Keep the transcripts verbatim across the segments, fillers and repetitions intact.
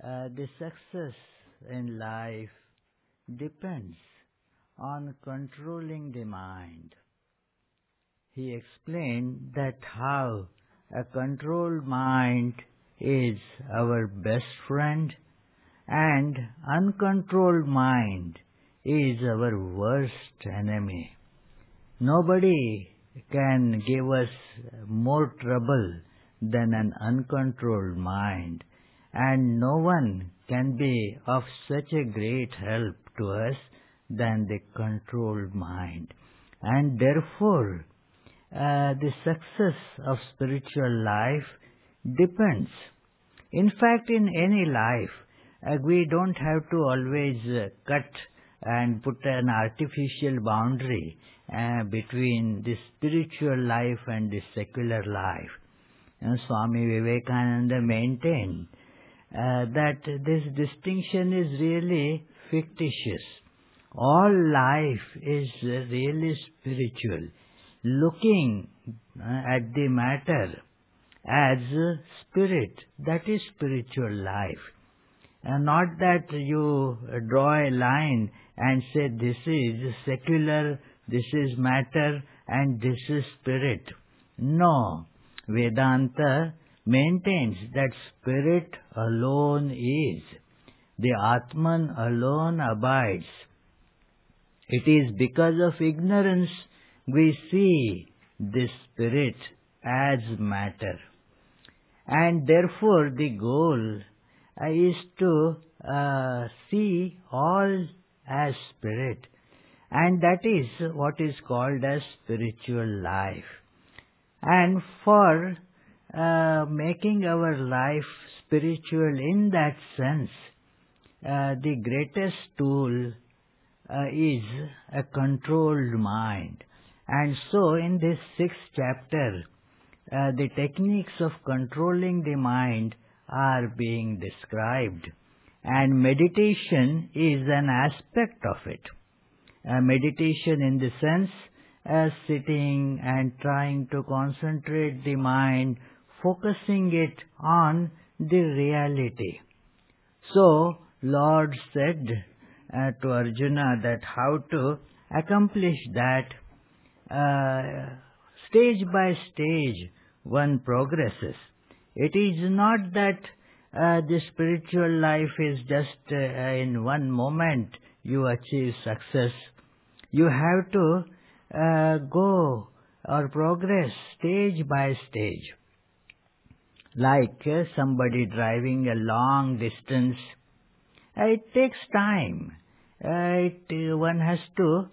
Uh, the success in life depends on controlling the mind. He explained that how a controlled mind is our best friend and uncontrolled mind is our worst enemy. Nobody can give us more trouble than an uncontrolled mind, and no one can be of such a great help to us than the controlled mind. And therefore, uh, the success of spiritual life depends. In fact, in any life, uh, we don't have to always uh, cut and put an artificial boundary uh, between the spiritual life and the secular life. And Swami Vivekananda maintained uh, that this distinction is really fictitious. All life is really spiritual, looking uh, at the matter as spirit, that is spiritual life. And not that you draw a line and say this is secular, this is matter, and this is spirit. No, Vedanta maintains that spirit alone is. The Atman alone abides. It is because of ignorance we see this spirit as matter. And therefore the goal uh, is to uh, see all as spirit. And that is what is called as spiritual life. And for uh, making our life spiritual in that sense, uh, the greatest tool uh, is a controlled mind. And so in this sixth chapter, uh, the techniques of controlling the mind are being described. And meditation is an aspect of it. Uh, meditation in the sense as sitting and trying to concentrate the mind, focusing it on the reality. So, Lord said uh, to Arjuna that how to accomplish that. Uh, stage by stage one progresses. It is not that uh, the spiritual life is just uh, in one moment you achieve success. You have to uh, go or progress stage by stage. Like uh, somebody driving a long distance, uh, it takes time. Uh, it, uh, one has to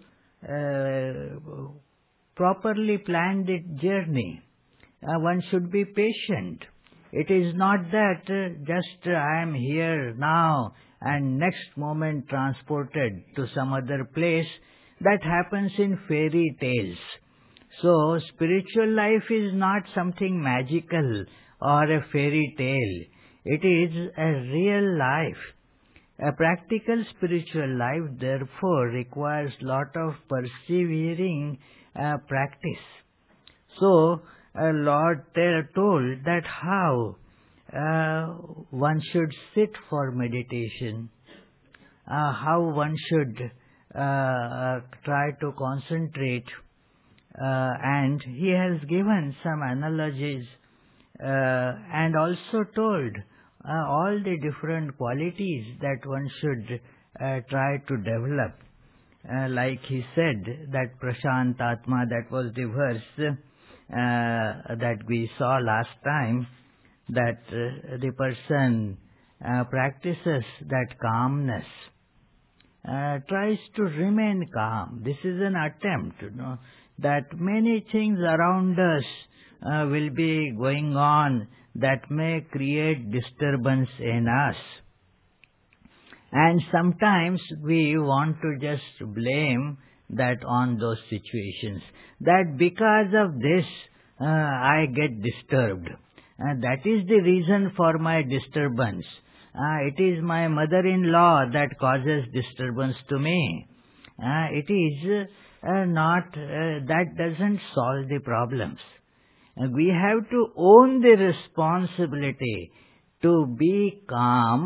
uh, properly plan the journey. Uh, one should be patient. It is not that uh, just uh, I am here now and next moment transported to some other place. That happens in fairy tales. So spiritual life is not something magical or a fairy tale. It is a real life. A practical spiritual life therefore requires lot of persevering uh, practice. So uh, Lord told that how uh, one should sit for meditation, uh, how one should uh, uh, try to concentrate, uh, and he has given some analogies uh, and also told uh, all the different qualities that one should uh, try to develop. Uh, like he said that Prashant Atma, that was the verse uh, that we saw last time, that uh, the person uh, practices that calmness, uh, tries to remain calm. This is an attempt, you know, that many things around us uh, will be going on that may create disturbance in us. And sometimes we want to just blame that on those situations, that because of this uh, I get disturbed. And that is the reason for my disturbance. Uh, it is my mother-in-law that causes disturbance to me. Uh, it is uh, not, uh, that doesn't solve the problems. Uh, we have to own the responsibility to be calm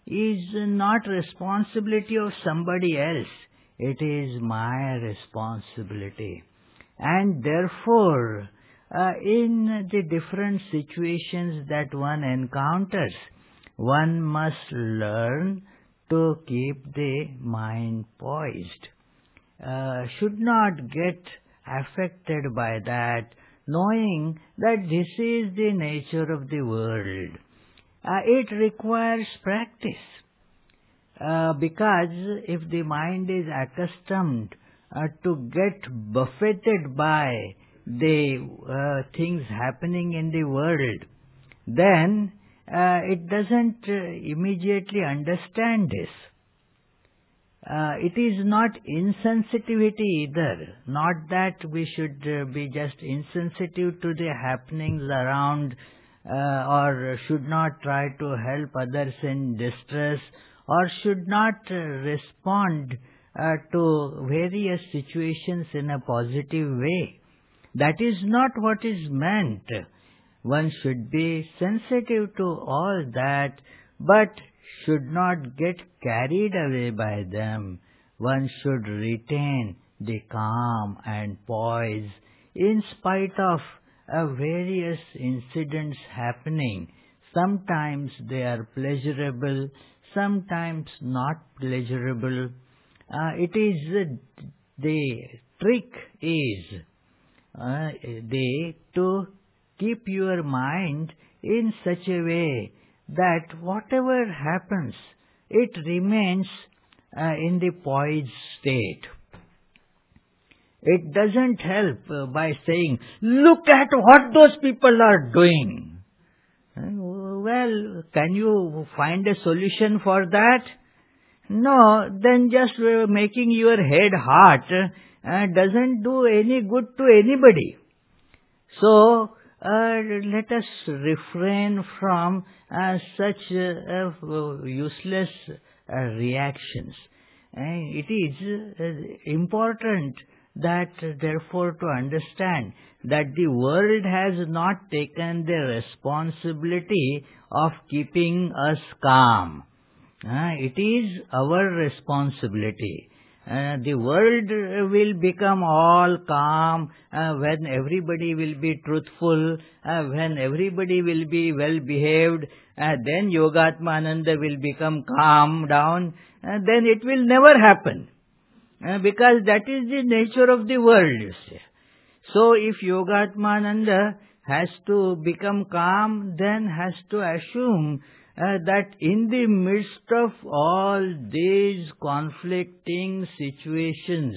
is not responsibility of somebody else. It is my responsibility. And therefore, uh, in the different situations that one encounters, one must learn to keep the mind poised. Uh, should not get affected by that, knowing that this is the nature of the world. Uh, it requires practice. Uh, because if the mind is accustomed uh, to get buffeted by the uh, things happening in the world, then uh, it doesn't uh, immediately understand this. Uh, it is not insensitivity either. Not that we should uh, be just insensitive to the happenings around uh, or should not try to help others in distress or should not uh, respond uh, to various situations in a positive way. That is not what is meant. One should be sensitive to all that, but should not get carried away by them. One should retain the calm and poise in spite of uh, various incidents happening. Sometimes they are pleasurable, sometimes not pleasurable. Uh, it is uh, the trick is uh, the to keep your mind in such a way that whatever happens, it remains uh, in the poised state. It doesn't help uh, by saying, look at what those people are doing. Uh, well, can you find a solution for that? No, then just uh, making your head hot uh, doesn't do any good to anybody. So, Uh, let us refrain from uh, such uh, uh, useless uh, reactions. Uh, it is uh, important that, uh, therefore, to understand that the world has not taken the responsibility of keeping us calm. Uh, it is our responsibility. Uh, the world will become all calm uh, when everybody will be truthful, uh, when everybody will be well behaved, uh, then Yogatmananda will become calm down, uh, then it will never happen. Uh, because that is the nature of the world, you see. So if Yogatmananda has to become calm, then has to assume Uh, that in the midst of all these conflicting situations,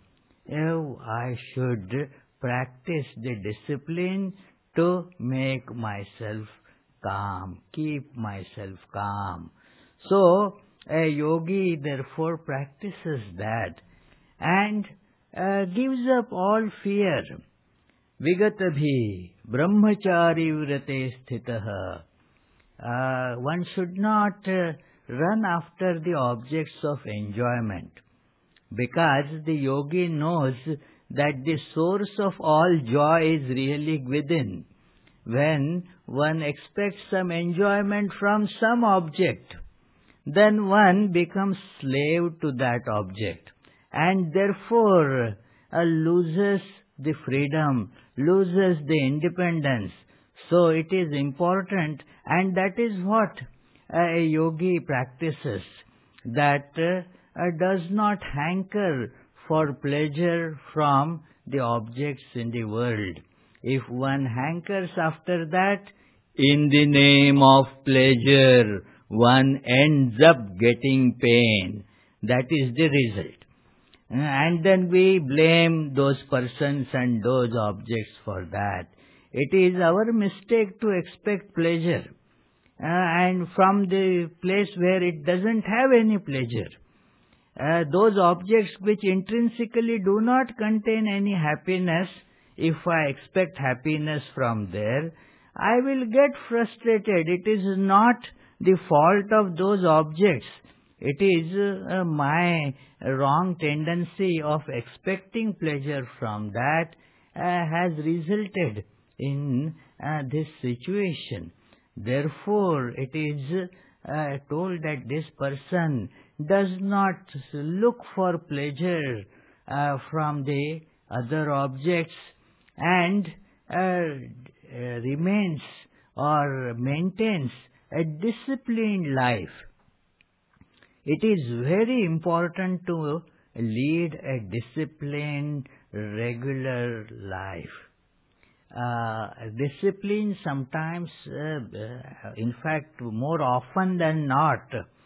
uh, I should practice the discipline to make myself calm, keep myself calm. So, a yogi therefore practices that and uh, gives up all fear. Vigatabhi brahmachari vrate sthitaha. Uh, one should not uh, run after the objects of enjoyment, because the yogi knows that the source of all joy is really within. When one expects some enjoyment from some object, then one becomes slave to that object and therefore uh, loses the freedom, loses the independence. So it is important, and that is what a yogi practices, that uh, uh, does not hanker for pleasure from the objects in the world. If one hankers after that, in the name of pleasure, one ends up getting pain. That is the result. And then we blame those persons and those objects for that. It is our mistake to expect pleasure, uh, and from the place where it doesn't have any pleasure. Uh, those objects which intrinsically do not contain any happiness, if I expect happiness from there, I will get frustrated. It is not the fault of those objects. It is uh, my wrong tendency of expecting pleasure from that uh, has resulted in uh, this situation. Therefore, it is uh, told that this person does not look for pleasure uh, from the other objects and uh, uh, remains or maintains a disciplined life. It is very important to lead a disciplined, regular life. Uh, discipline sometimes, uh, in fact, more often than not,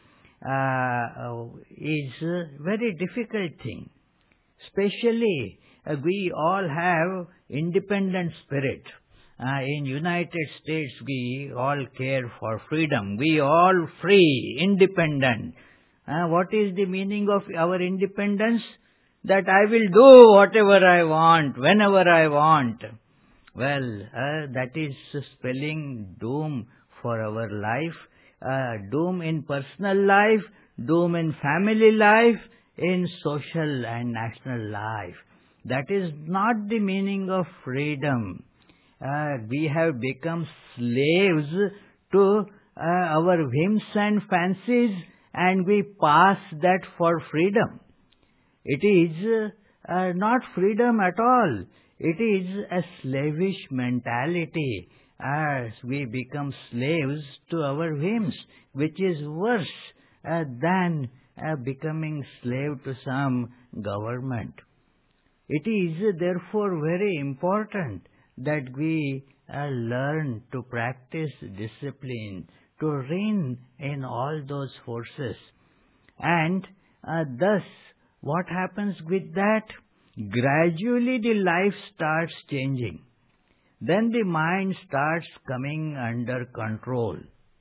uh, is a very difficult thing. Especially, uh, we all have independent spirit. Uh, in United States, we all care for freedom. We all free, independent. Uh, what is the meaning of our independence? That I will do whatever I want, whenever I want. Well, uh, that is spelling doom for our life, uh, doom in personal life, doom in family life, in social and national life. That is not the meaning of freedom. Uh, we have become slaves to uh, our whims and fancies, and we pass that for freedom. It is uh, uh, not freedom at all. It is a slavish mentality as we become slaves to our whims, which is worse uh, than uh, becoming slave to some government. It is therefore very important that we uh, learn to practice discipline, to rein in all those forces. And uh, thus, what happens with that? Gradually the life starts changing. Then the mind starts coming under control.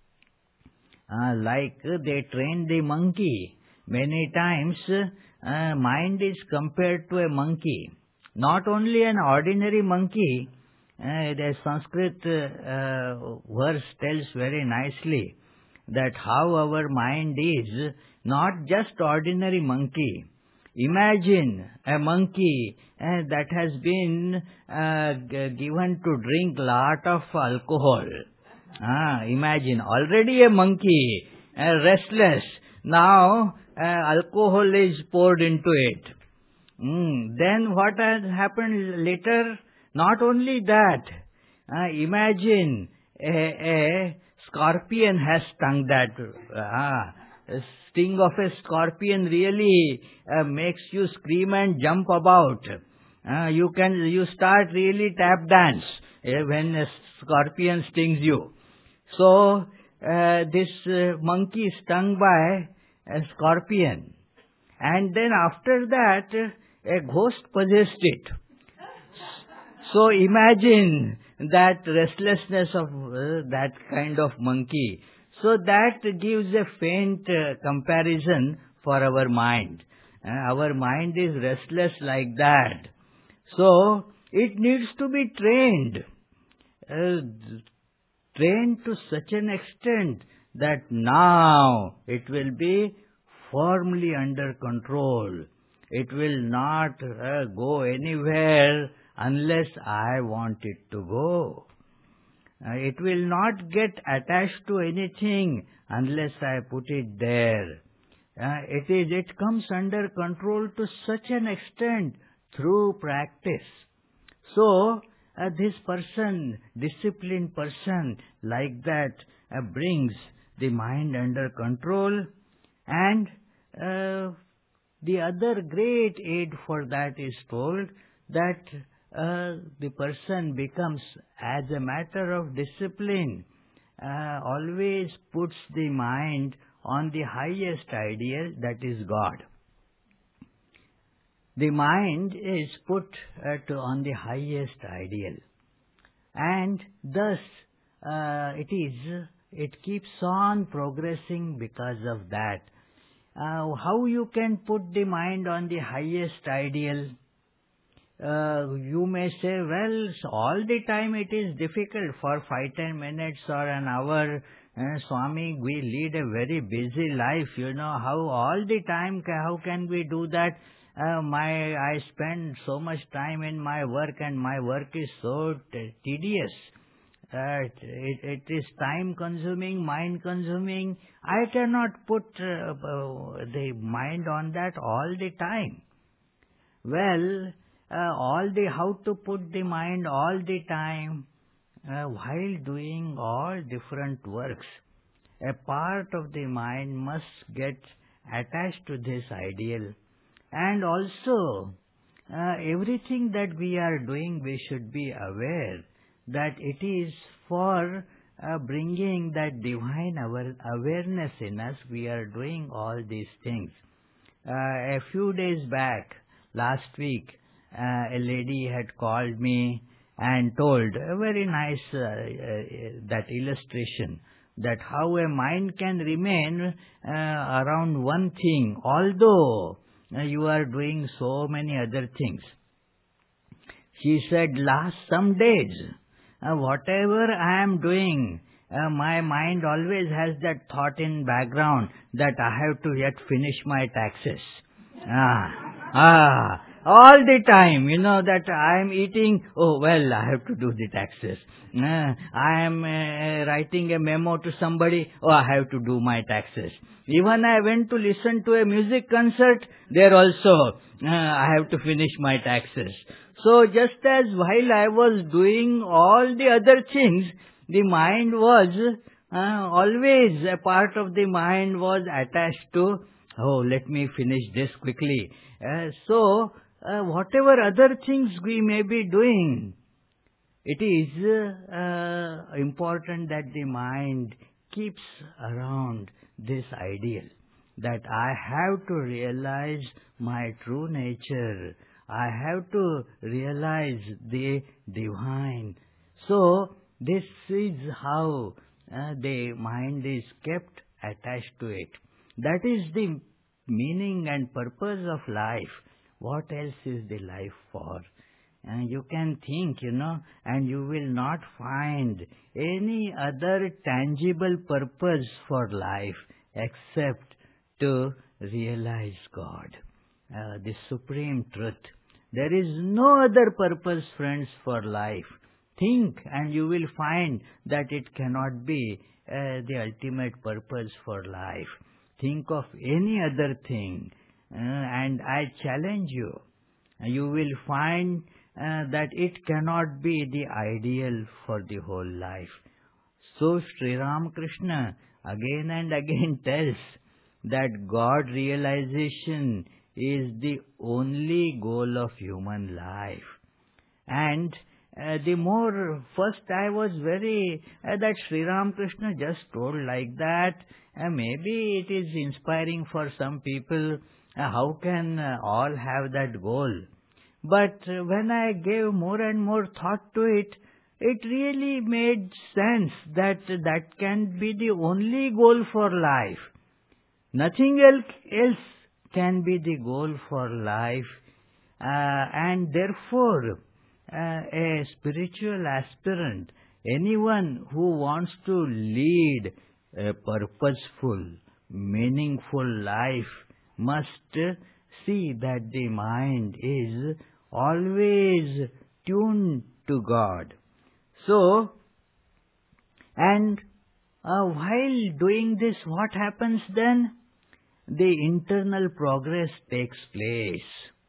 Uh, like uh, they train the monkey. Many times, uh, mind is compared to a monkey. Not only an ordinary monkey, uh, the Sanskrit uh, verse tells very nicely that how our mind is not just ordinary monkey. Imagine a monkey uh, that has been uh, g- given to drink lot of alcohol. Ah, imagine, already a monkey, uh, restless. Now, uh, alcohol is poured into it. Mm. Then what has happened later? Not only that, uh, imagine a, a scorpion has stung that. Ah, a sting of a scorpion really uh, makes you scream and jump about. Uh, you can you start really tap dance uh, when a scorpion stings you. So uh, this uh, monkey stung by a scorpion, and then after that uh, a ghost possessed it. So imagine that restlessness of uh, that kind of monkey. So that gives a faint uh, comparison for our mind. Uh, our mind is restless like that. So it needs to be trained. Uh, trained to such an extent that now it will be firmly under control. It will not uh, go anywhere unless I want it to go. Uh, it will not get attached to anything unless I put it there. Uh, it is. It comes under control to such an extent through practice. So, uh, this person, disciplined person like that, uh, brings the mind under control, and uh, the other great aid for that is told that uh, the person becomes, as a matter of discipline, uh, always puts the mind on the highest ideal, that is God. The mind is put uh, to on the highest ideal, and thus uh, it is it keeps on progressing because of that. Uh, how you can put the mind on the highest ideal? Uh, you may say, well, all the time it is difficult for five, ten minutes or an hour. Uh, Swami, we lead a very busy life, you know, how all the time, ca- how can we do that? Uh, my, I spend so much time in my work and my work is so t- tedious. Right. It, it is time consuming, mind consuming. I cannot put uh, uh, the mind on that all the time. Well, uh, all the how to put the mind all the time uh, while doing all different works. A part of the mind must get attached to this ideal. And also, uh, everything that we are doing, we should be aware that it is for uh, bringing that divine awa- awareness in us. We are doing all these things. Uh, a few days back, last week, uh, a lady had called me and told a very nice uh, uh, that illustration that how a mind can remain uh, around one thing although uh, you are doing so many other things. She said, last some days, uh, whatever I am doing, uh, my mind always has that thought in background that I have to yet finish my taxes. Ah, ah, all the time, you know, that I am eating, oh, well, I have to do the taxes. Uh, I am uh, writing a memo to somebody, oh, I have to do my taxes. Even I went to listen to a music concert, there also, uh, I have to finish my taxes. So just as while I was doing all the other things, the mind was, uh, always a part of the mind was attached to, oh, let me finish this quickly. Uh, so, uh, whatever other things we may be doing, it is uh, important that the mind keeps around this ideal, that I have to realize my true nature. I have to realize the divine. So, this is how uh, the mind is kept attached to it. That is the meaning and purpose of life. What else is the life for? And you can think, you know, and you will not find any other tangible purpose for life except to realize God, uh, the supreme truth. There is no other purpose, friends, for life. Think and you will find that it cannot be uh, the ultimate purpose for life. Think of any other thing uh, and I challenge you. You will find uh, that it cannot be the ideal for the whole life. So Sri Ramakrishna again and again tells that God realization is the only goal of human life. And uh, the more, first I was very, uh, that Sri Ramakrishna just told like that, uh, maybe it is inspiring for some people, uh, how can uh, all have that goal? But uh, when I gave more and more thought to it, it really made sense that that can be the only goal for life. Nothing else, else can be the goal for life, uh, and therefore uh, a spiritual aspirant, anyone who wants to lead a purposeful, meaningful life must see that the mind is always tuned to God. So, and uh, while doing this, what happens then? The internal progress takes place.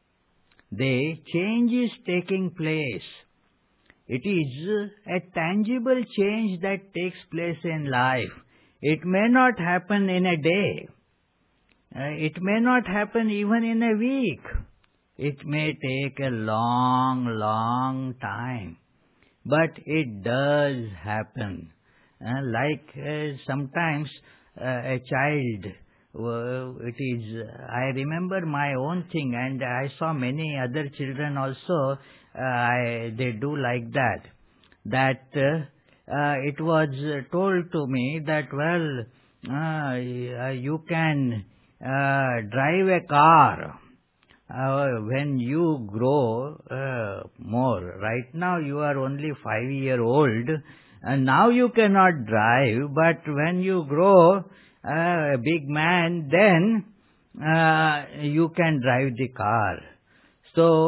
The change is taking place. It is a tangible change that takes place in life. It may not happen in a day. Uh, it may not happen even in a week. It may take a long, long time. But it does happen. Uh, like uh, sometimes uh, a child, uh, it is, I remember my own thing and I saw many other children also, uh, I, they do like that. That uh, uh, it was told to me that, well, uh, you can uh, drive a car. Uh, when you grow uh, more, right now you are only five year old and now you cannot drive, but when you grow uh, a big man, then uh, you can drive the car. So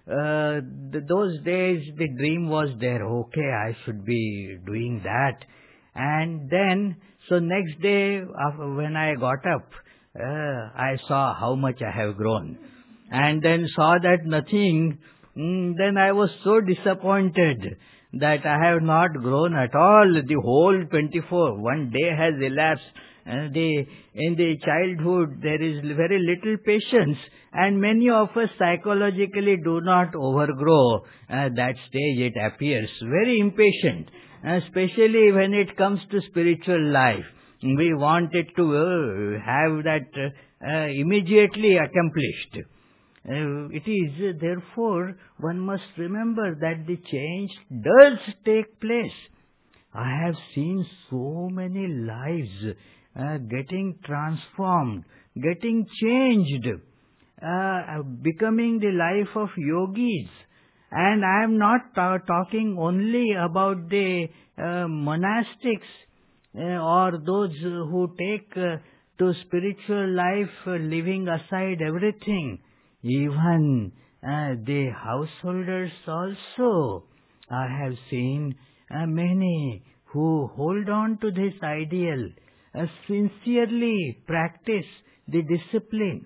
uh, th- those days the dream was there, okay, I should be doing that. And then, so next day af- when I got up, uh, I saw how much I have grown. And then saw that nothing, mm, then I was so disappointed that I have not grown at all. The whole twenty-four, one day has elapsed. Uh, the, in the childhood, there is very little patience, and many of us psychologically do not overgrow uh, that stage. It appears very impatient, uh, especially when it comes to spiritual life. We want it to uh, have that uh, uh, immediately accomplished. Uh, it is, uh, therefore, one must remember that the change does take place. I have seen so many lives uh, getting transformed, getting changed, uh, becoming the life of yogis. And I am not ta- talking only about the uh, monastics uh, or those who take uh, to spiritual life, uh, leaving aside everything. Even uh, the householders also. I have seen uh, many who hold on to this ideal, uh, sincerely practice the discipline,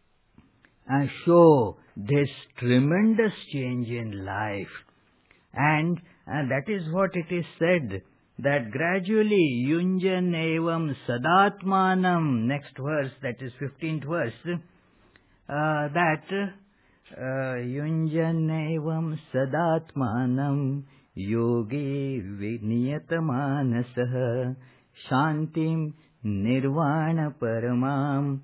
and show this tremendous change in life. And uh, that is what it is said, that gradually yunjan evam sadatmanam, next verse, that is fifteenth verse, uh, that uh, yunjan evam sadatmanam yogi viniyatamanasah shantim nirvana paramam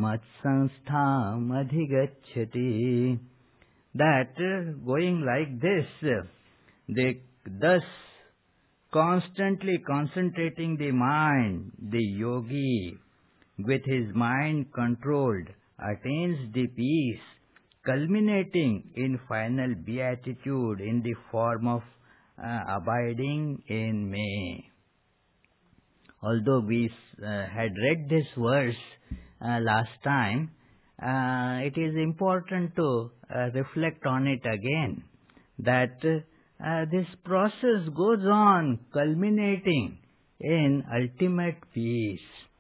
matsanstham adhigacchati. That uh, going like this, uh, they thus constantly concentrating the mind, the yogi, with his mind controlled, attains the peace, culminating in final beatitude in the form of uh, abiding in me. Although we uh, had read this verse uh, last time, uh, it is important to uh, reflect on it again, that uh, this process goes on culminating in ultimate peace.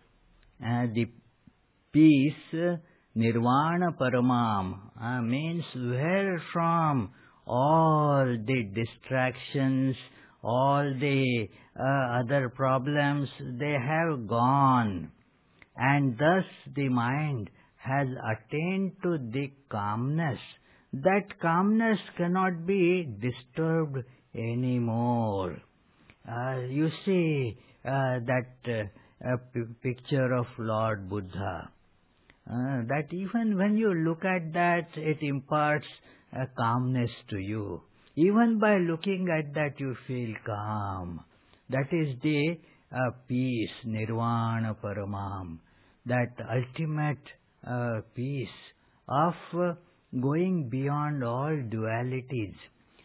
Uh, the peace, uh, nirvana paramam, uh, means where from all the distractions, all the uh, other problems, they have gone. And thus the mind has attained to the calmness. That calmness cannot be disturbed anymore. Uh, you see uh, that uh, p- picture of Lord Buddha. Uh, that even when you look at that, it imparts a calmness to you. Even by looking at that, you feel calm. That is the uh, peace, nirvana paramam, that ultimate uh, peace of uh, going beyond all dualities.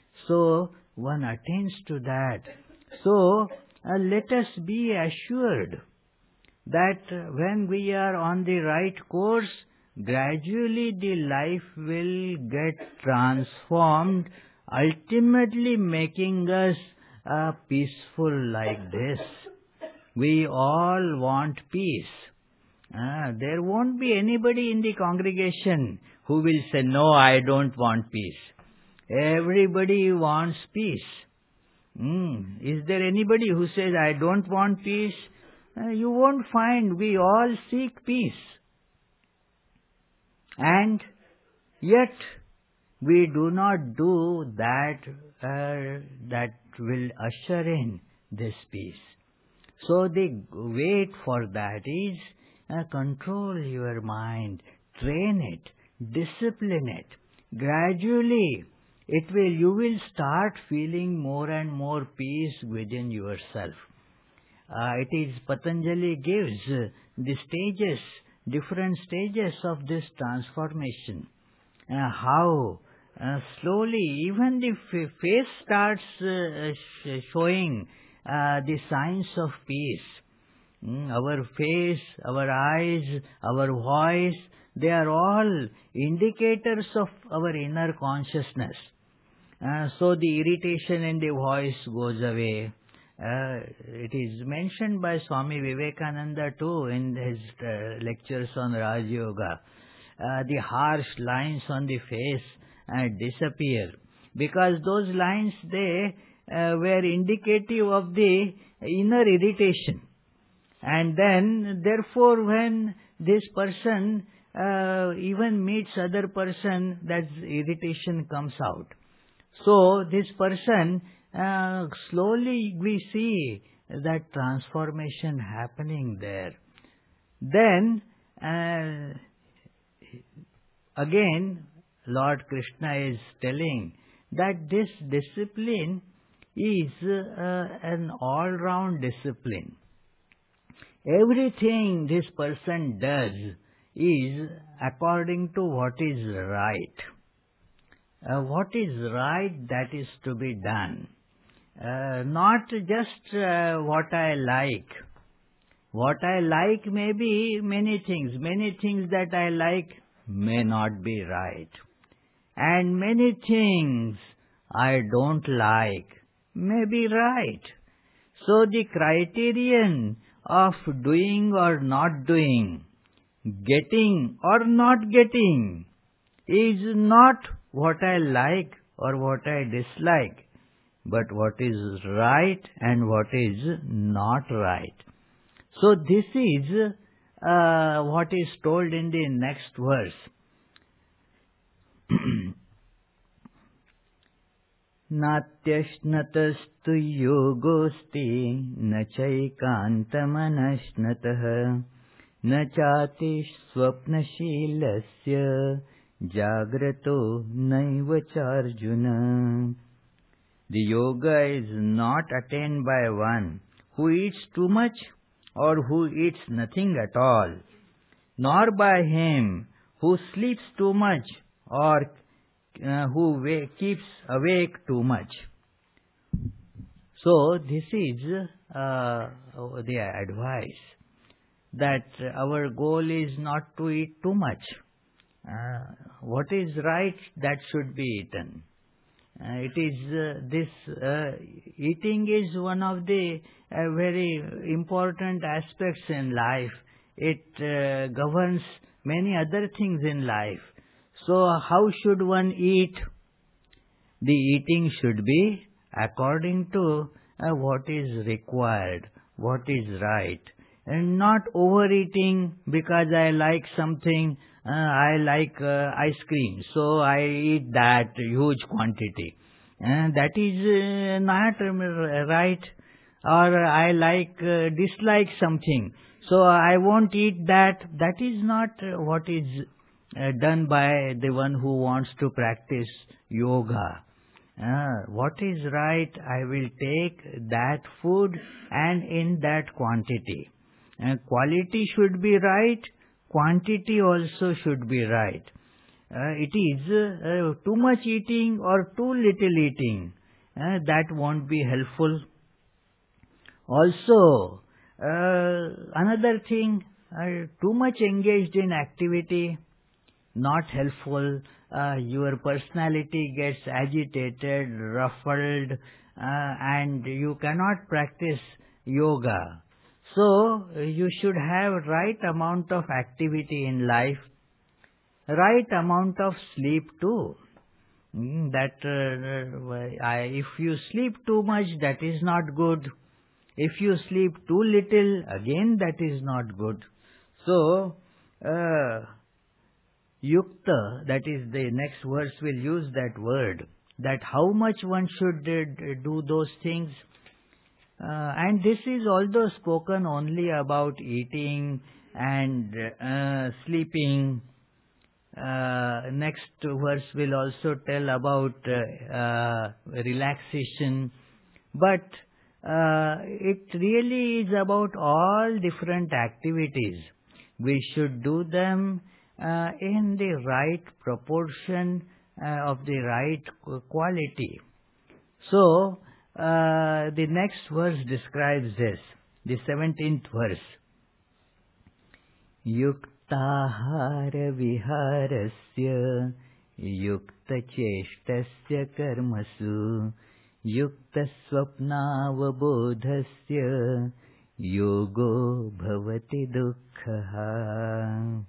So one attains to that. So uh, let us be assured that when we are on the right course, gradually the life will get transformed, ultimately making us uh, peaceful like this. We all want peace. Uh, there won't be anybody in the congregation who will say, no, I don't want peace. Everybody wants peace. Mm. Is there anybody who says, I don't want peace? Uh, you won't find. We all seek peace. And yet, we do not do that uh, that will usher in this peace. So the wait for that is uh, control your mind, train it, discipline it. Gradually, it will. You will start feeling more and more peace within yourself. Uh, it is Patanjali gives uh, the stages, different stages of this transformation. Uh, how uh, slowly even the f- face starts uh, sh- showing uh, the signs of peace. Mm, our face, our eyes, our voice, They are all indicators of our inner consciousness. Uh, so the irritation in the voice goes away. Uh, it is mentioned by Swami Vivekananda too in his uh, lectures on Raj Yoga. Uh, the harsh lines on the face uh, disappear, because those lines, they uh, were indicative of the inner irritation. And then, therefore, when this person uh, even meets other person, that irritation comes out. So, this person, uh, slowly we see that transformation happening there. Then, uh, again, Lord Krishna is telling that this discipline is uh, an all-round discipline. Everything this person does is according to what is right. Uh, what is right, that is to be done. Uh, not just uh, what I like. What I like may be many things. Many things that I like may not be right. And many things I don't like may be right. So the criterion of doing or not doing, getting or not getting, is not what I like or what I dislike, but what is right and what is not right. So this is uh, what is told in the next verse. Natyashnatastu yogosti na chaikantamanashnatah na chati swapnashilasya jagrato naivacharjuna. The yoga is not attained by one who eats too much or who eats nothing at all, nor by him who sleeps too much or uh, who keeps awake too much. So this is uh, the advice, that our goal is not to eat too much. Uh, what is right, that should be eaten. Uh, it is uh, this uh, eating is one of the uh, very important aspects in life. It uh, governs many other things in life. So how should one eat? The eating should be according to uh, what is required, what is right, and not overeating because I like something. Uh, I like uh, ice cream, so I eat that huge quantity. And that is uh, not right. Or I like, uh, dislike something, so I won't eat that. That is not what is uh, done by the one who wants to practice yoga. Uh, what is right, I will take that food and in that quantity. Uh, quality should be right. Quantity also should be right. Uh, it is uh, too much eating or too little eating. Uh, that won't be helpful. Also, uh, another thing, uh, too much engaged in activity, not helpful. Uh, your personality gets agitated, ruffled, uh, and you cannot practice yoga. So, you should have right amount of activity in life, right amount of sleep too. Mm, that uh, I, if you sleep too much, that is not good. If you sleep too little, again that is not good. So, uh, yukta, that is the next verse will use that word, that how much one should uh, do those things. Uh, and this is although spoken only about eating and uh, sleeping. Uh, next verse will also tell about uh, uh, relaxation, but uh, it really is about all different activities. We should do them uh, in the right proportion, uh, of the right quality. So, uh, the next verse describes this, the seventeenth verse. Yukta युक्ताहार विहारस्य युक्तचेष्टस्य कर्मसु युक्तस्वप्नावबोधस्य yogo bhavati dukkha.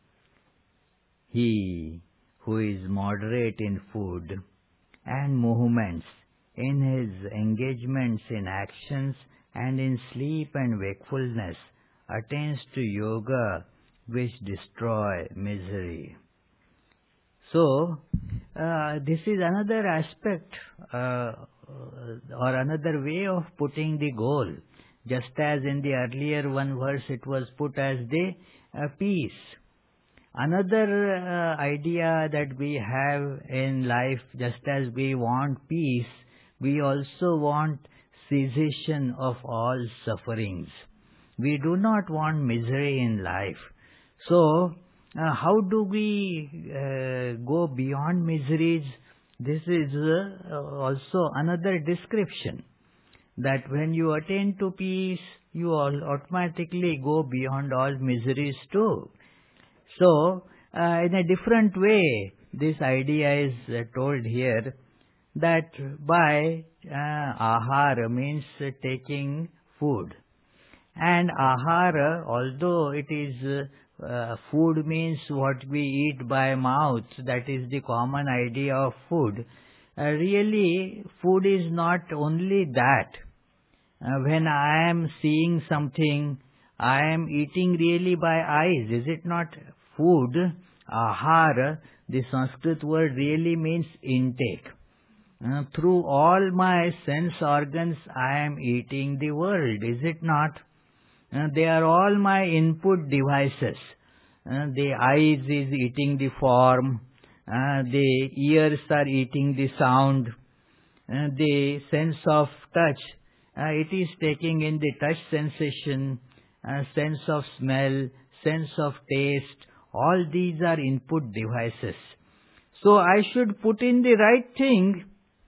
He who is moderate in food and movements, in his engagements in actions and in sleep and wakefulness, attains to yoga which destroy misery. So, uh, this is another aspect uh, or another way of putting the goal. Just as in the earlier one verse it was put as the uh, peace. Another uh, idea that we have in life, just as we want peace, we also want cessation of all sufferings. We do not want misery in life. So, uh, how do we uh, go beyond miseries? This is uh, also another description, that when you attain to peace, you all automatically go beyond all miseries too. So, uh, in a different way, this idea is uh, told here, that by uh, ahara means uh, taking food. And ahara, although it is uh, uh, food means what we eat by mouth, that is the common idea of food. Uh, really, food is not only that. Uh, when I am seeing something, I am eating really by eyes. Is it not food? Ahara, the Sanskrit word really means intake. Uh, through all my sense organs, I am eating the world. Is it not? Uh, they are all my input devices. Uh, the eyes is eating the form. Uh, the ears are eating the sound. Uh, the sense of touch, Uh, it is taking in the touch sensation, uh, sense of smell, sense of taste. All these are input devices. So I should put in the right thing.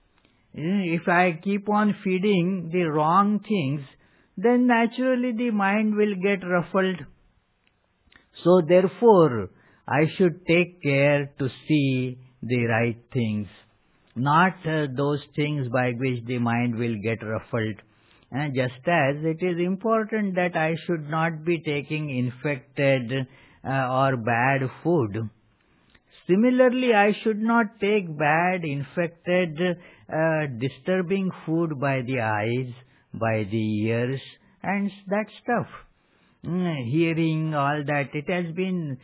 If I keep on feeding the wrong things, then naturally the mind will get ruffled. So therefore, I should take care to see the right things, not uh, those things by which the mind will get ruffled. And just as it is important that I should not be taking infected uh, or bad food, similarly I should not take bad, infected, uh, disturbing food by the eyes, by the ears, and that stuff. Mm, hearing, all that, it has been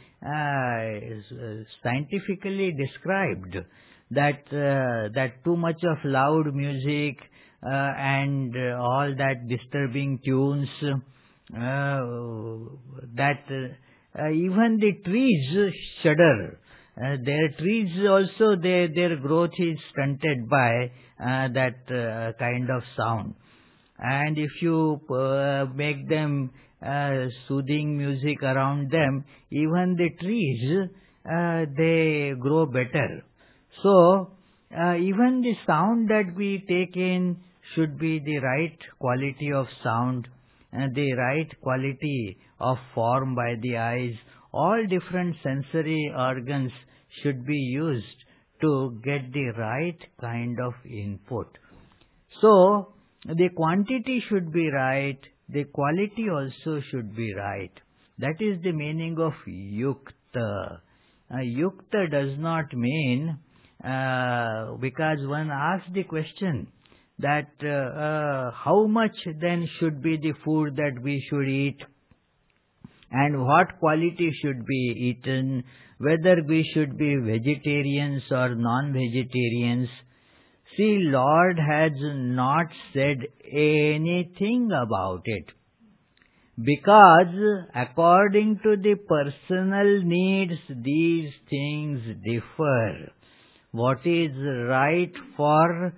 uh, scientifically described that uh, that too much of loud music Uh, and uh, all that disturbing tunes, uh, that uh, even the trees shudder. Uh, their trees also, their, their growth is stunted by uh, that uh, kind of sound. And if you uh, make them uh, soothing music around them, even the trees, uh, they grow better. So, uh, even the sound that we take in should be the right quality of sound, and the right quality of form by the eyes. All different sensory organs should be used to get the right kind of input. So, the quantity should be right, the quality also should be right. That is the meaning of yukta. Uh, yukta does not mean, uh, because one asks the question, that uh, uh, how much then should be the food that we should eat, and what quality should be eaten, whether we should be vegetarians or non-vegetarians. See, Lord has not said anything about it, because according to the personal needs, these things differ. What is right for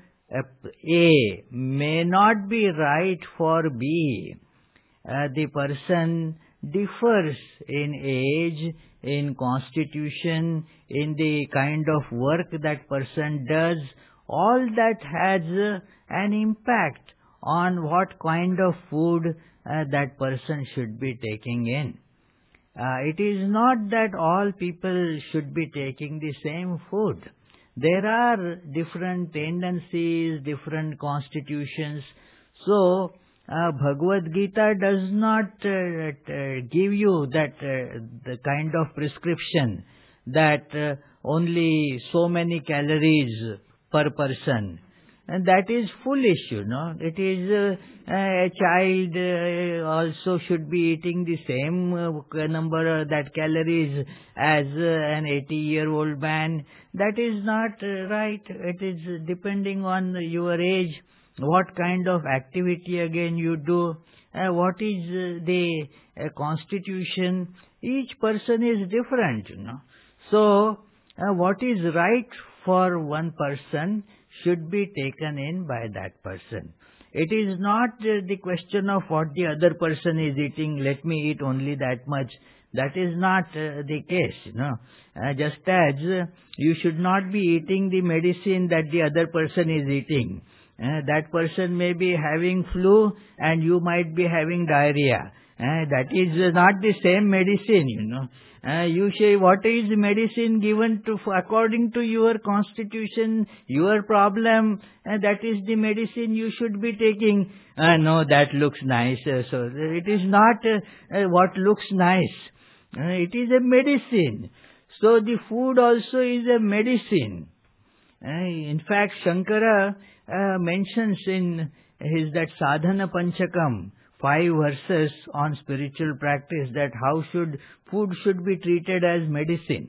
A may not be right for B. Uh, the person differs in age, in constitution, in the kind of work that person does. All that has uh, an impact on what kind of food uh, that person should be taking in. Uh, it is not that all people should be taking the same food. There are different tendencies, different constitutions. So, uh, Bhagavad Gita does not uh, uh, give you that uh, the kind of prescription that uh, only so many calories per person. And that is foolish, you know. It is uh, a child uh, also should be eating the same uh, number uh, that calories as uh, an eighty-year-old man. That is not uh, right. It is depending on your age, what kind of activity again you do, uh, what is uh, the uh, constitution. Each person is different, you know. So, uh, what is right for one person should be taken in by that person. It is not uh, the question of what the other person is eating, let me eat only that much. That is not uh, the case, you know. Uh, just as uh, you should not be eating the medicine that the other person is eating. Uh, that person may be having flu and you might be having diarrhea. Uh, that is uh, not the same medicine, you know. Uh, you say what is the medicine given to according to your constitution, your problem, uh, that is the medicine you should be taking. Uh, no, that looks nice. Uh, so it is not uh, uh, what looks nice. Uh, it is a medicine. So the food also is a medicine. Uh, in fact, Shankara uh, mentions in his that Sadhana Panchakam, five verses on spiritual practice, that how should food should be treated as medicine.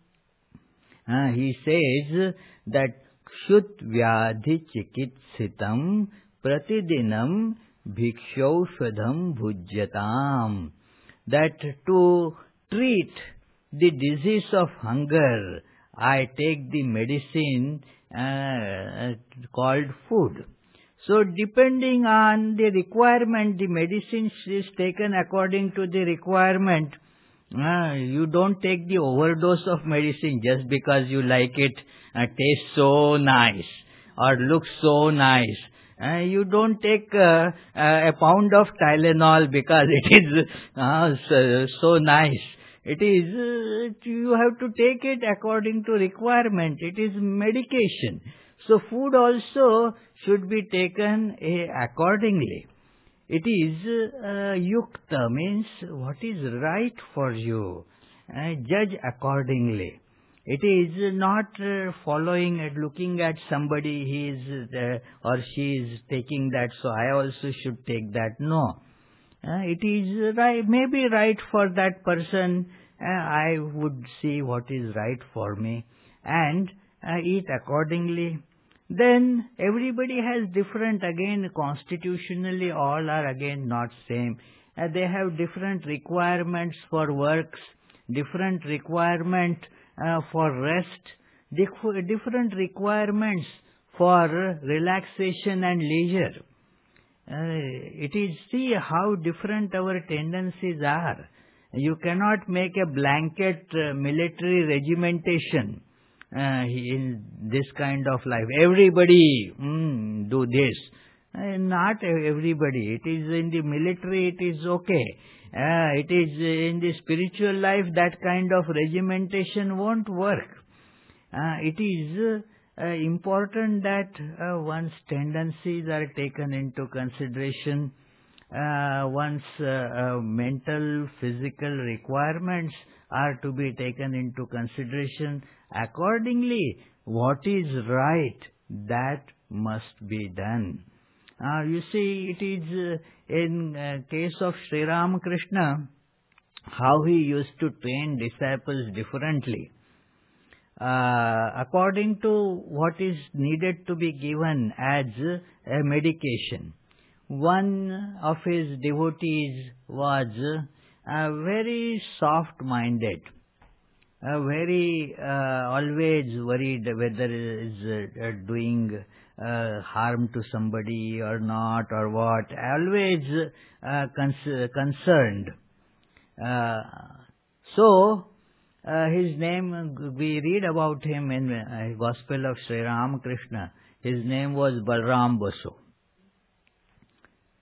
Uh, he says that Shut Vyadhi Chikitsitam Pratidinam Bhikshaushadham Bhujyatam. That to treat the disease of hunger, I take the medicine uh, called food. So depending on the requirement, the medicine is taken according to the requirement. Uh, you don't take the overdose of medicine just because you like it, uh, tastes so nice or looks so nice. Uh, you don't take uh, uh, a pound of Tylenol because it is uh, so, so nice. It is, uh, you have to take it according to requirement. It is medication. So food also should be taken uh, accordingly. It is uh, yukta, means what is right for you. Uh, judge accordingly. It is not uh, following and looking at somebody, he is uh, or she is taking that, so I also should take that. No. Uh, it is right, maybe right for that person. Uh, I would see what is right for me and uh, eat accordingly. Then everybody has different, again constitutionally all are again not same. Uh, they have different requirements for works, different requirement uh, for rest, dif- different requirements for relaxation and leisure. Uh, it is, see how different our tendencies are. You cannot make a blanket uh, military regimentation uh, in this kind of life. Everybody mm, do this. Uh, not everybody. It is in the military, it is okay. Uh, it is in the spiritual life, that kind of regimentation won't work. Uh, it is uh, important that uh, one's tendencies are taken into consideration. Uh, one's uh, uh, mental, physical requirements are to be taken into consideration. Accordingly, what is right, that must be done. Uh, you see, it is uh, in uh, case of Sri Ramakrishna, how he used to train disciples differently. Uh, according to what is needed to be given as a medication. One of his devotees was uh, very soft-minded, uh, very uh, always worried whether he is uh, doing uh, harm to somebody or not or what, always uh, cons- concerned. Uh, so, uh, his name, we read about him in uh, Gospel of Sri Ramakrishna. His name was Balram Basu.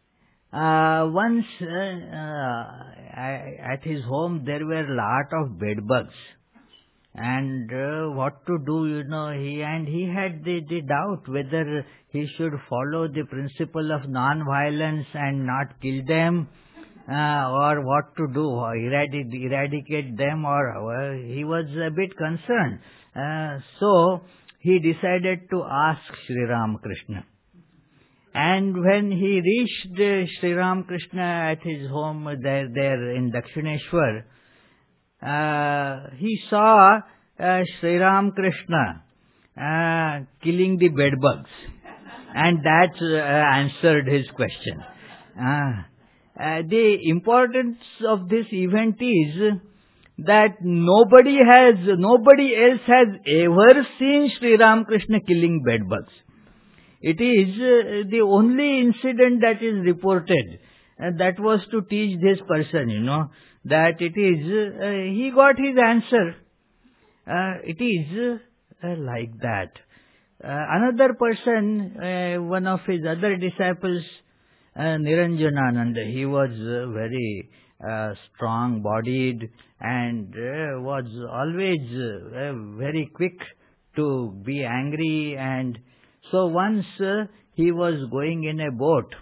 Uh, once uh, uh, at his home there were a lot of bed bugs. And uh, what to do, you know, he and he had the, the doubt whether he should follow the principle of non-violence and not kill them, uh, or what to do, or eradicate, eradicate them, or uh, he was a bit concerned. Uh, so he decided to ask Sri Ramakrishna. And when he reached uh, Sri Ramakrishna at his home there, there in Dakshineshwar, Uh, he saw uh, Sri Ramakrishna uh, killing the bedbugs, and that uh, answered his question. Uh, uh, the importance of this event is that nobody has, nobody else has ever seen Sri Ramakrishna killing bedbugs. It is uh, the only incident that is reported. Uh, that was to teach this person, you know, that it is, uh, he got his answer. Uh, it is uh, like that. Uh, another person, uh, one of his other disciples, uh, Niranjanananda, he was uh, very uh, strong-bodied and uh, was always uh, very quick to be angry. And so once uh, he was going in a boat,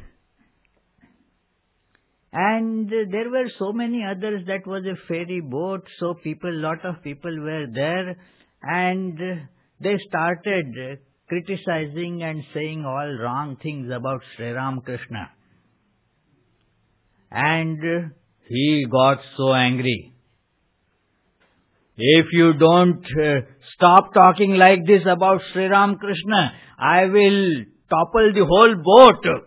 and there were so many others, that was a ferry boat, so people, lot of people were there, and they started criticizing and saying all wrong things about Sri Ramakrishna. And he got so angry. If you don't uh, stop talking like this about Sri Ramakrishna, I will topple the whole boat.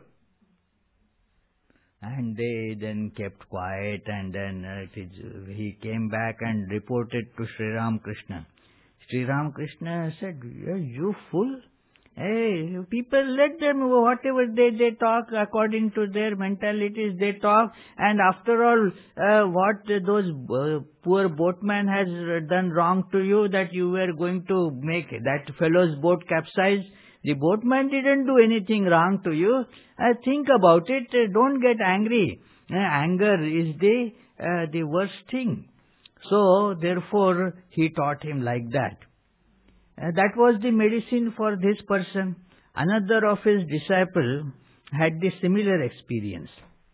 And they then kept quiet, and then uh, it is, uh, he came back and reported to Sri Ramakrishna. Sri Ramakrishna said, you fool? Hey, people, let them, whatever they, they talk according to their mentalities, they talk. And after all, uh, what those uh, poor boatman has done wrong to you, that you were going to make that fellow's boat capsize? The boatman didn't do anything wrong to you. Uh, think about it. Uh, don't get angry. Uh, anger is the uh, the worst thing. So, therefore, he taught him like that. Uh, that was the medicine for this person. Another of his disciples had the similar experience.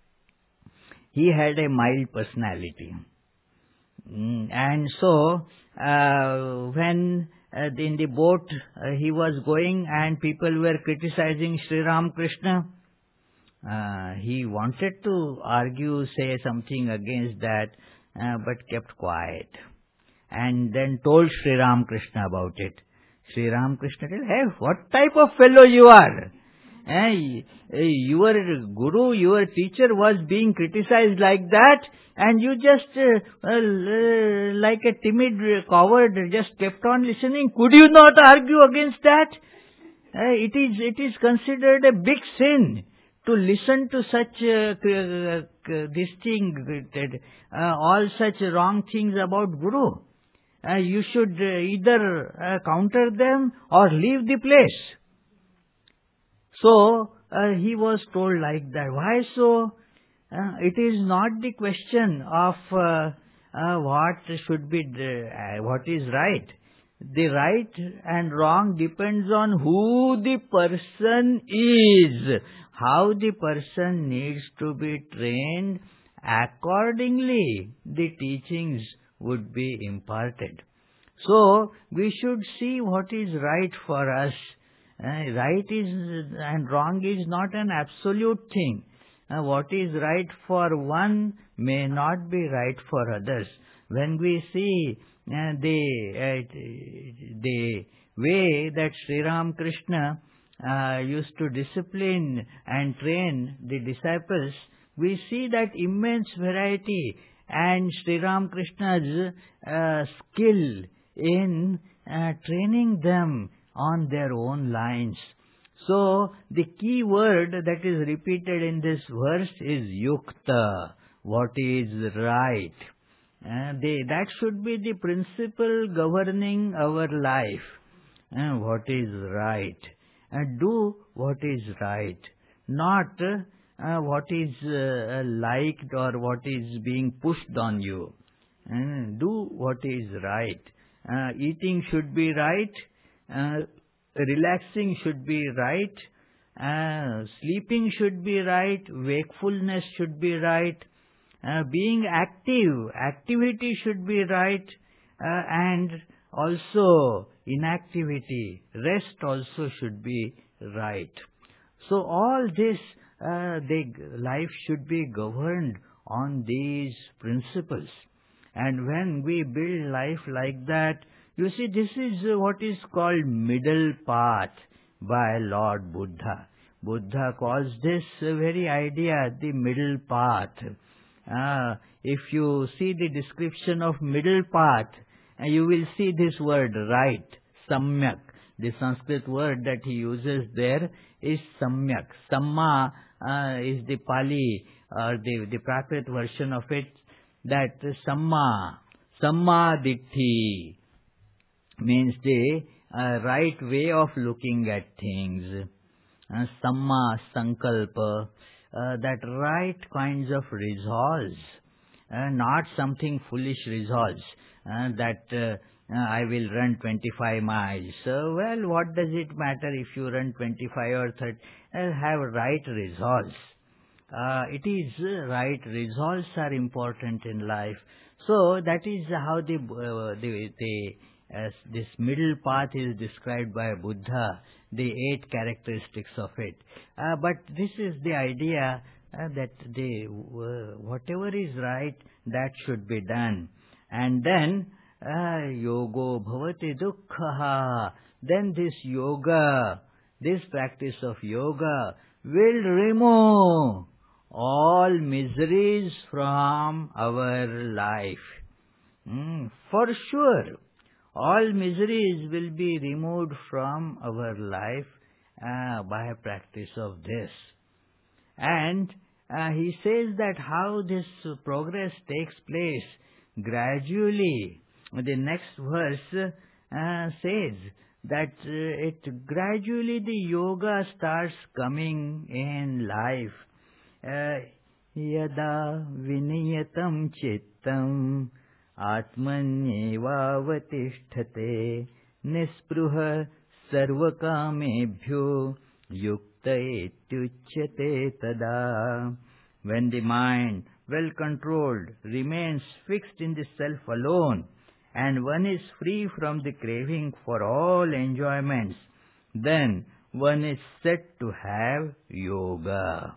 He had a mild personality. Mm, and so, uh, when Uh, in the boat uh, he was going and people were criticizing Sri Ramakrishna, uh, he wanted to argue, say something against that, uh, but kept quiet. And then told Sri Ramakrishna about it. Sri Ramakrishna said, hey, what type of fellow you are? Eh, your guru, your teacher was being criticized like that, and you just, uh, uh, like a timid coward, just kept on listening. Could you not argue against that? Uh, it is it is considered a big sin to listen to such uh, uh, this thing, uh, all such wrong things about Guru. Uh, you should uh, either uh, counter them or leave the place. So, uh, he was told like that. Why so? Uh, it is not the question of uh, uh, what should be, uh, what is right. The right and wrong depends on who the person is, how the person needs to be trained. Accordingly, the teachings would be imparted. So, we should see what is right for us. Uh, right is and wrong is not an absolute thing. Uh, what is right for one may not be right for others. When we see uh, the uh, the way that Sri Ramakrishna uh, used to discipline and train the disciples, we see that immense variety and Sri Ramakrishna's uh, skill in uh, training them on their own lines. So, the key word that is repeated in this verse is yukta, what is right. Uh, they, that should be the principle governing our life. Uh, what is right. Uh, do what is right. Not uh, what is uh, liked or what is being pushed on you. Uh, do what is right. Uh, eating should be right. Uh, relaxing should be right. Uh, sleeping should be right. Wakefulness should be right. Uh, being active, activity should be right. Uh, and also inactivity, rest also should be right. So all this, uh, the life should be governed on these principles. And when we build life like that, you see, this is uh, what is called middle path by Lord Buddha. Buddha calls this uh, very idea the middle path. Uh, if you see the description of middle path, uh, you will see this word right, samyak. The Sanskrit word that he uses there is samyak. Samma uh, is the Pali or the, the Prakrit version of it, that samma, samma ditti means the uh, right way of looking at things. Uh, samma sankalpa, uh, that right kinds of resolves, uh, not something foolish resolves, uh, that uh, uh, I will run twenty-five miles. So, well, what does it matter if you run twenty-five or thirty? Uh, have right resolves. Uh, it is uh, right. Resolves are important in life. So that is how the uh, the, the uh, this middle path is described by Buddha. The eight characteristics of it. Uh, but this is the idea uh, that the uh, whatever is right, that should be done. And then uh, yogo bhavati dukkha. Then this yoga, this practice of yoga will remove all miseries from our life. Mm, for sure, all miseries will be removed from our life uh, by practice of this. And uh, he says that how this progress takes place gradually. The next verse uh, says that uh, it gradually the yoga starts coming in life. Yada viniyatam chittam atmanyevavatisthate nispruha sarvakamebhyo yukta etyuchyate tada. When the mind, well controlled, remains fixed in the self alone, and one is free from the craving for all enjoyments, then one is said to have yoga.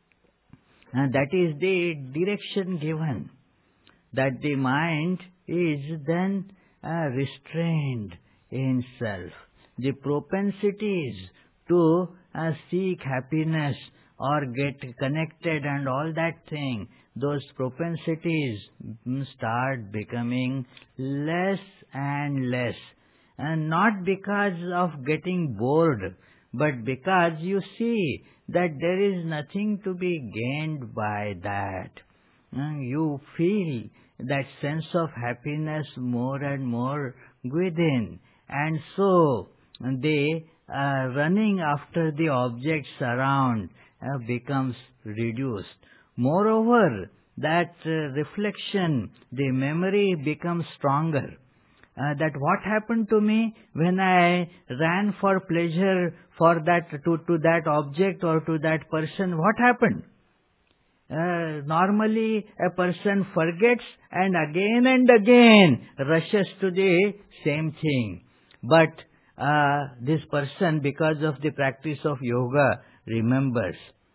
And that is the direction given, that the mind is then uh, restrained in self. The propensities to uh, seek happiness or get connected and all that thing, those propensities start becoming less and less. And not because of getting bored, but because you see that there is nothing to be gained by that. You feel that sense of happiness more and more within. And so, the uh, running after the objects around uh, becomes reduced. Moreover, that uh, reflection, the memory becomes stronger. Uh, that what happened to me when I ran for pleasure for that to, to that object or to that person, what happened? Uh, normally a person forgets and again and again rushes to the same thing. But uh, this person, because of the practice of yoga, remembers,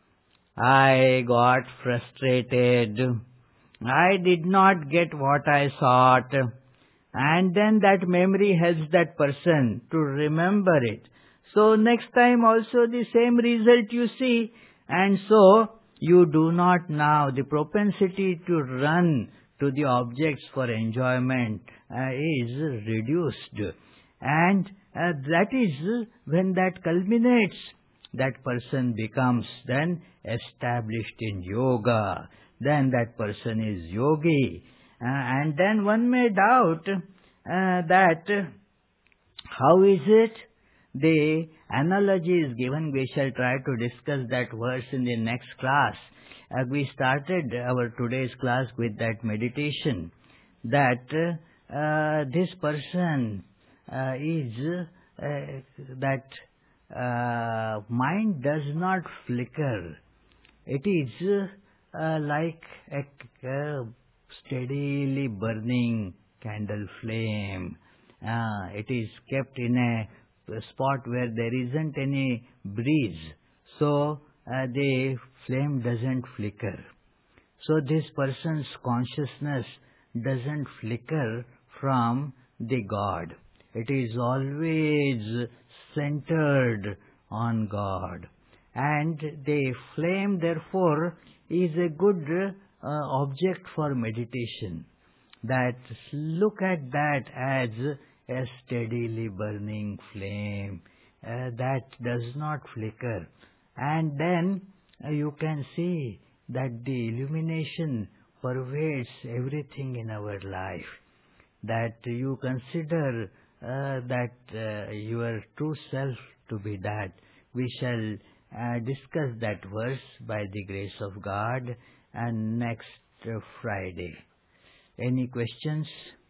I got frustrated, I did not get what I sought. And then that memory helps that person to remember it. So next time also the same result you see. And so you do not now, the propensity to run to the objects for enjoyment uh, is reduced. And uh, that is when that culminates, that person becomes then established in yoga. Then that person is yogi. Uh, and then one may doubt uh, that uh, how is it the analogy is given. We shall try to discuss that verse in the next class. Uh, we started our today's class with that meditation, that uh, this person uh, is uh, that uh, mind does not flicker. It is uh, like a, a steadily burning candle flame. Uh, it is kept in a, a spot where there isn't any breeze, so uh, the flame doesn't flicker. So this person's consciousness doesn't flicker from the God. It is always centered on God. And the flame, therefore, is a good uh, object for meditation. That look at that as a steadily burning flame uh, that does not flicker. And then uh, you can see that the illumination pervades everything in our life. That you consider uh, that uh, your true self to be that. We shall uh, discuss that verse by the grace of God and next uh, Friday. Any questions?